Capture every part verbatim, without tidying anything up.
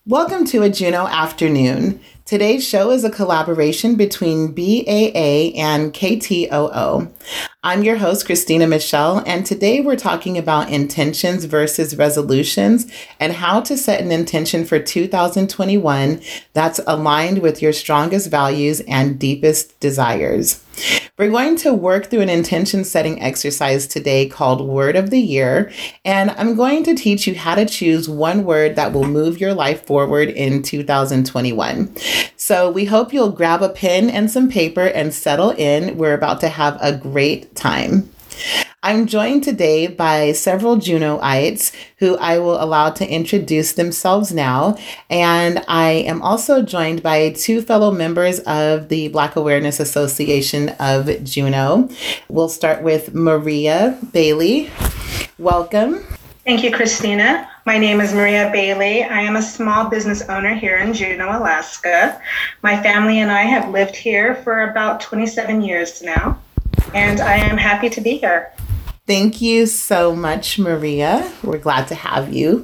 Welcome to a Juno Afternoon. Today's show is a collaboration between B A A and K T O O. I'm your host, Christina Michelle, and today we're talking about intentions versus resolutions and how to set an intention for two thousand twenty-one that's aligned with your strongest values and deepest desires. We're going to work through an intention setting exercise today called Word of the Year, and I'm going to teach you how to choose one word that will move your life forward in two thousand twenty-one. So we hope you'll grab a pen and some paper and settle in. We're about to have a great time. I'm joined today by several Junoites who I will allow to introduce themselves now. And I am also joined by two fellow members of the Black Awareness Association of Juno. We'll start with Maria Bailey. Welcome. Thank you, Christina. My name is Maria Bailey. I am a small business owner here in Juneau, Alaska. My family and I have lived here for about twenty-seven years now, and I am happy to be here. Thank you so much, Maria. We're glad to have you.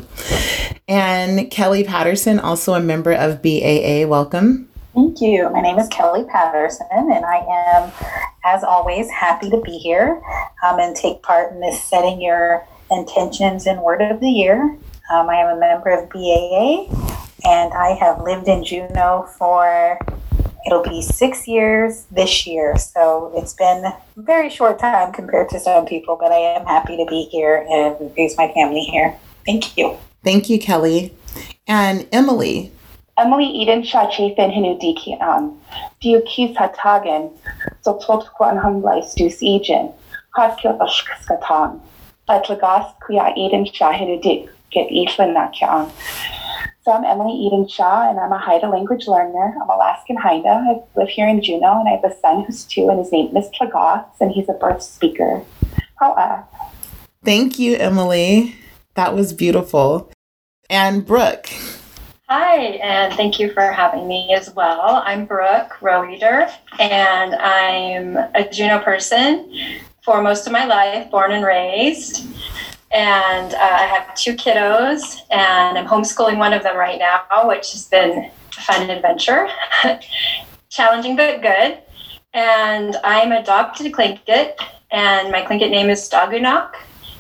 And Kelly Patterson, also a member of B A A. Welcome. Thank you. My name is Kelly Patterson, and I am, as always, happy to be here um, and take part in this Setting Your Intentions and Word of the Year. Um, I am a member of B A A, and I have lived in Juneau for, it'll be six years this year. So it's been a very short time compared to some people, but I am happy to be here and raise my family here. Thank you. Thank you, Kelly. And Emily. Emily Eden Shachafin Hinudiki Am. Diuki Satagan, so Totquan Humlai Stus Egen, Haskil Oshkskatan, Atlagas Kuya Eden Shahinudik, get Ifan Nakan. So I'm Emily Eden Shaw, and I'm a Haida language learner. I'm Alaskan Haida. I live here in Juneau, and I have a son who's two, and his name is Tlagas, and he's a birth speaker. How Thank you, Emily. That was beautiful. And Brooke. Hi, and thank you for having me as well. I'm Brooke Roeder, and I'm a Juneau person for most of my life, born and raised. And uh, I have two kiddos, and I'm homeschooling one of them right now, which has been a fun adventure. Challenging but good. And I'm adopted Tlingit, and my Tlingit name is Stagunak.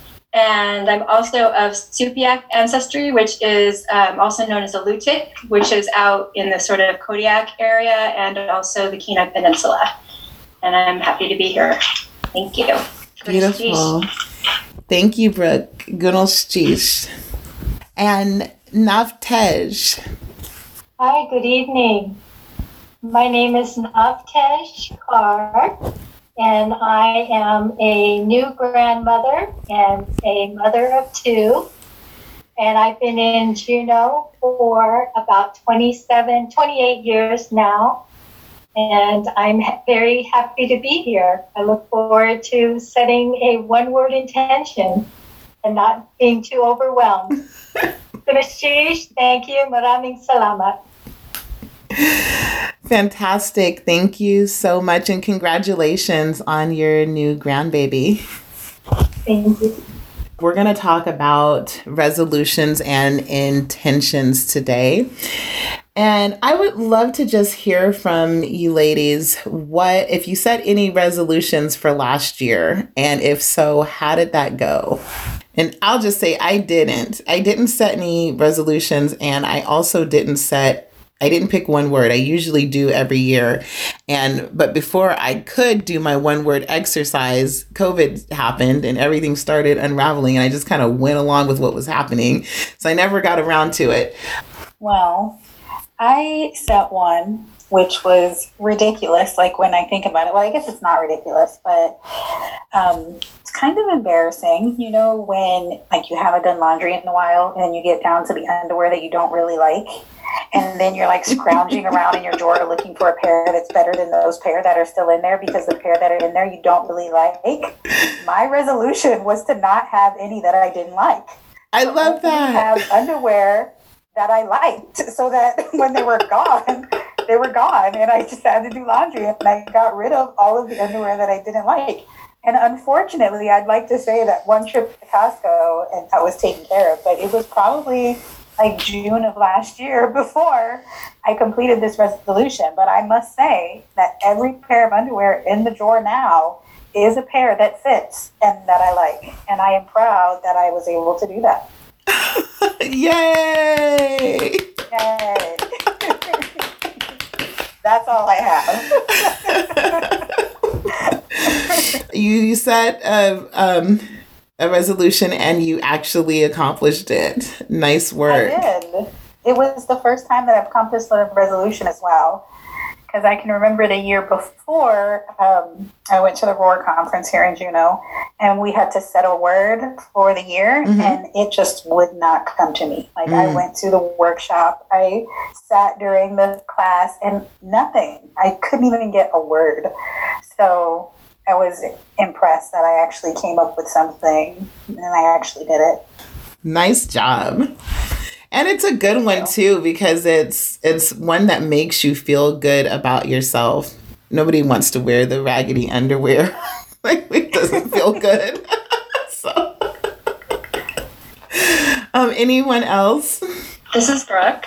And I'm also of Supiaq ancestry, which is um, also known as Alutiiq, which is out in the sort of Kodiak area and also the Kenai Peninsula. And I'm happy to be here. Thank you. Beautiful. Thank you, Brooke. Gunalshish. And Navtej. Hi, good evening. My name is Navtej Kaur, and I am a new grandmother and a mother of two. And I've been in Juneau for about twenty-seven, twenty-eight years now. And I'm ha- very happy to be here. I look forward to setting a one-word intention and not being too overwhelmed. Kunashish, thank you. Maraming salamat. Fantastic. Thank you so much, and congratulations on your new grandbaby. Thank you. We're going to talk about resolutions and intentions today. And I would love to just hear from you ladies, what, if you set any resolutions for last year, and if so, how did that go? And I'll just say I didn't. I didn't set any resolutions, and I also didn't set I didn't pick one word. I usually do every year. And but before I could do my one word exercise, COVID happened and everything started unraveling, and I just kind of went along with what was happening. So I never got around to it. Well, I set one, which was ridiculous. Like when I think about it, well, I guess it's not ridiculous, but um, it's kind of embarrassing. You know, when like you haven't done laundry in a while and you get down to the underwear that you don't really like. And then you're like scrounging around in your drawer looking for a pair that's better than those pair that are still in there because the pair that are in there you don't really like. My resolution was to not have any that I didn't like. I love that. Have underwear that I liked so that when they were gone, they were gone. And I just had to do laundry and I got rid of all of the underwear that I didn't like. And unfortunately, I'd like to say that one trip to Costco and that was taken care of, but it was probably like June of last year before I completed this resolution. But I must say that every pair of underwear in the drawer now is a pair that fits and that I like. And I am proud that I was able to do that. Yay! Yay! That's all I have. you, you set a, um, a resolution and you actually accomplished it. Nice work. I did. It was the first time that I've accomplished a resolution as well. Because I can remember the year before, um, I went to the Roar conference here in Juneau, and we had to set a word for the year, mm-hmm. and it just would not come to me. Like, mm. I went to the workshop, I sat during the class, and nothing. I couldn't even get a word. So I was impressed that I actually came up with something, and I actually did it. Nice job. And it's a good one too, because it's it's one that makes you feel good about yourself. Nobody wants to wear the raggedy underwear. Like, it doesn't feel good. So, um, anyone else? This is Brooke.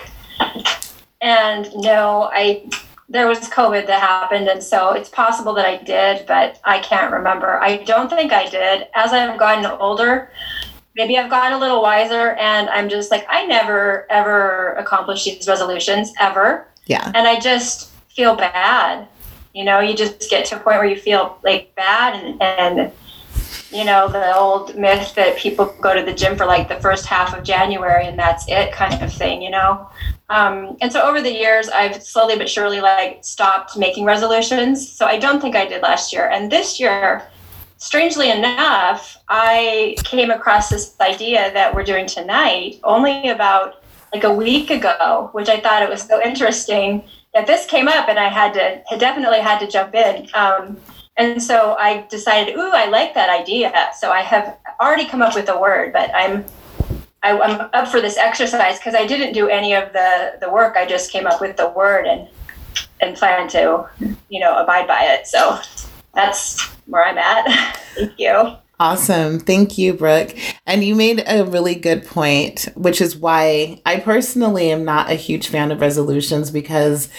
And no, I there was COVID that happened, and so it's possible that I did, but I can't remember. I don't think I did. As I've gotten older, maybe I've gotten a little wiser, and I'm just like, I never, ever accomplished these resolutions, ever. Yeah. And I just feel bad. You know, you just get to a point where you feel like bad, and, and you know, the old myth that people go to the gym for like the first half of January and that's it kind of thing, you know? Um, and so over the years, I've slowly but surely like stopped making resolutions. So I don't think I did last year. And this year, strangely enough, I came across this idea that we're doing tonight only about like a week ago, which I thought it was so interesting that this came up, and I had to had definitely had to jump in. Um, and so I decided, ooh, I like that idea. So I have already come up with a word, but I'm I, I'm up for this exercise because I didn't do any of the, the work. I just came up with the word and and plan to, you know, abide by it. So that's where I'm at. Thank you. Awesome. Thank you, Brooke. And you made a really good point, which is why I personally am not a huge fan of resolutions, because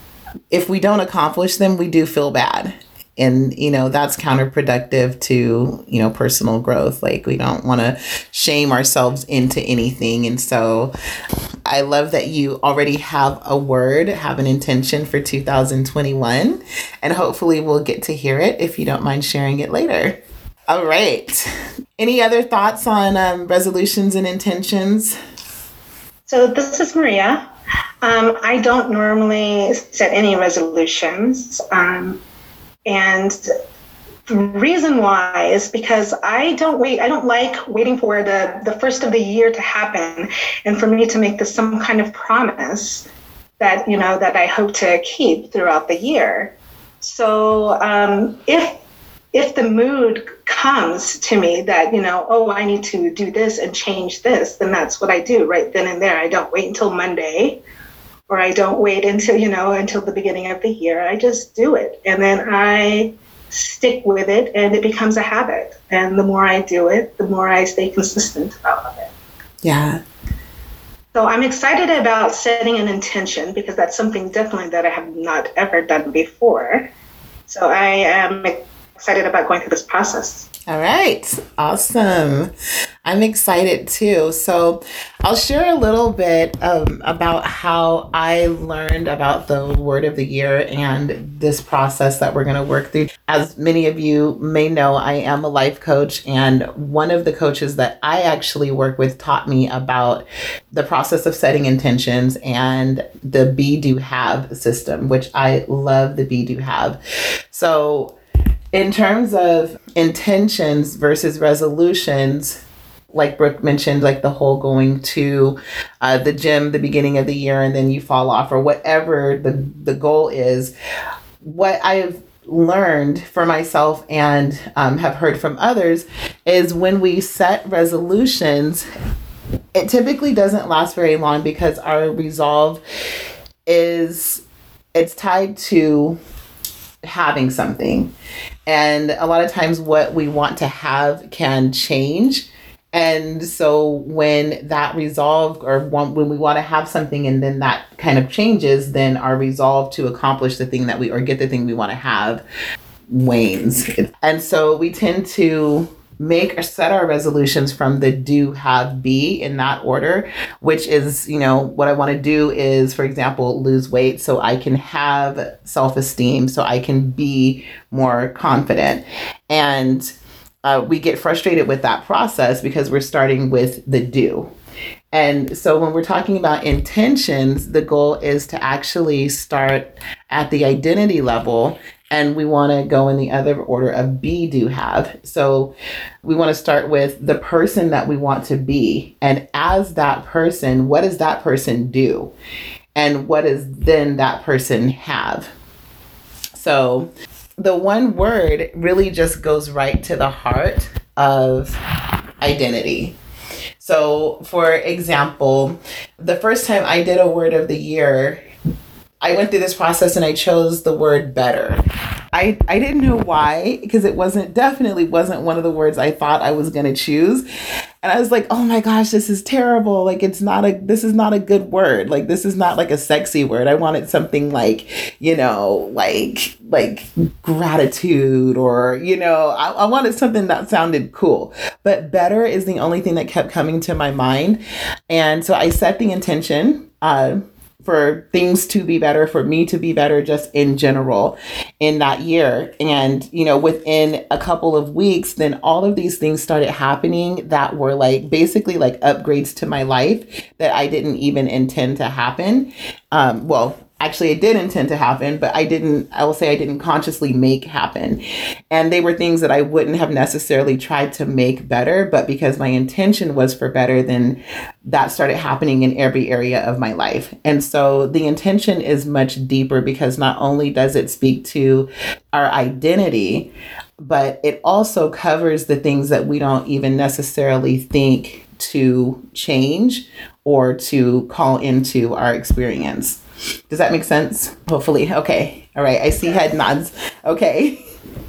if we don't accomplish them, we do feel bad. And, you know, that's counterproductive to, you know, personal growth. Like, we don't want to shame ourselves into anything. And so I love that you already have a word, have an intention for two thousand twenty-one. And hopefully we'll get to hear it if you don't mind sharing it later. All right. Any other thoughts on um, resolutions and intentions? So this is Maria. Um, I don't normally set any resolutions. Um, and the reason why is because I don't wait. I don't like waiting for the, the first of the year to happen and for me to make this some kind of promise that, you know, that I hope to keep throughout the year. So um, if if the mood comes to me that, you know, oh, I need to do this and change this, then that's what I do right then and there. I don't wait until Monday, or I don't wait until, you know, until the beginning of the year. I just do it. And then I stick with it, and it becomes a habit. And the more I do it, the more I stay consistent about it. Yeah. So I'm excited about setting an intention, because that's something definitely that I have not ever done before. So I am excited about going through this process. All right. Awesome. I'm excited too. So I'll share a little bit um, about how I learned about the word of the year and this process that we're going to work through. As many of you may know, I am a life coach, and one of the coaches that I actually work with taught me about the process of setting intentions and the Be Do Have system, which I love the Be Do Have. So in terms of intentions versus resolutions, like Brooke mentioned, like the whole going to uh, the gym the beginning of the year and then you fall off, or whatever the, the goal is, what I've learned for myself and um, have heard from others is when we set resolutions, it typically doesn't last very long, because our resolve is, it's tied to having something. And a lot of times what we want to have can change. And so when that resolve or when we want to have something and then that kind of changes, then our resolve to accomplish the thing that we or get the thing we want to have wanes. And so we tend to make or set our resolutions from the do, have, be in that order, which is, you know, what I want to do is, for example, lose weight so I can have self-esteem, so I can be more confident. And uh, we get frustrated with that process because we're starting with the do. And so when we're talking about intentions, the goal is to actually start at the identity level, and we want to go in the other order of be, do, have. So we want to start with the person that we want to be. And as that person, what does that person do? And what does then that person have? So the one word really just goes right to the heart of identity. So for example, the first time I did a word of the year, I went through this process and I chose the word better. I, I didn't know why, because it wasn't definitely wasn't one of the words I thought I was going to choose. And I was like, oh my gosh, this is terrible. Like, it's not a, this is not a good word. Like, this is not like a sexy word. I wanted something like, you know, like, like gratitude or, you know, I, I wanted something that sounded cool, but better is the only thing that kept coming to my mind. And so I set the intention, uh, for things to be better, for me to be better, just in general in that year. And, you know, within a couple of weeks, then all of these things started happening that were like basically like upgrades to my life that I didn't even intend to happen. Um, well, Actually, it did intend to happen, but I didn't, I will say I didn't consciously make happen. And they were things that I wouldn't have necessarily tried to make better, but because my intention was for better, then that started happening in every area of my life. And so the intention is much deeper because not only does it speak to our identity, but it also covers the things that we don't even necessarily think to change or to call into our experience. Does that make sense? Hopefully. Okay. All right. I see head nods. Okay.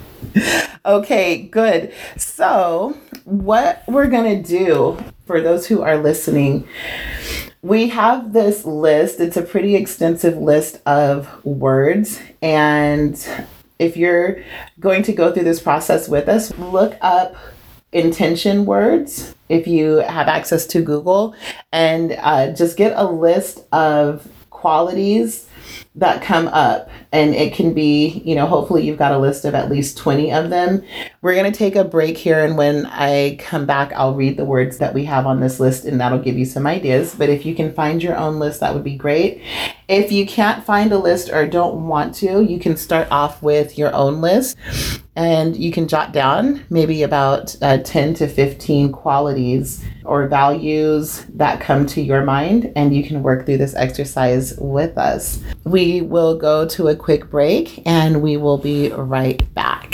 Okay, good. So what we're going to do for those who are listening, we have this list. It's a pretty extensive list of words. And if you're going to go through this process with us, look up intention words if you have access to Google, and uh, just get a list of qualities that come up. And it can be, you know, hopefully you've got a list of at least twenty of them. We're going to take a break here. And when I come back, I'll read the words that we have on this list and that'll give you some ideas. But if you can find your own list, that would be great. If you can't find a list or don't want to, you can start off with your own list. And you can jot down maybe about uh, ten to fifteen qualities or values that come to your mind, and you can work through this exercise with us. We will go to a quick break and we will be right back.